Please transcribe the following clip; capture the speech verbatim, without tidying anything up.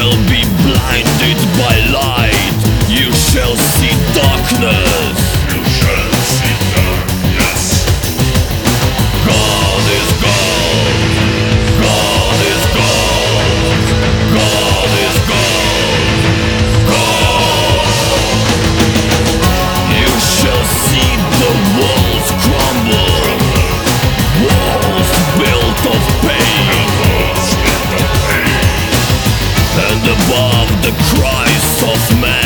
will be blinded by light. You shall see darkness. You shall see darkness. God is God. God is God. God is God. God. You shall see the walls crumble. Walls built of pain. Walls built of pain. And above the cries of men,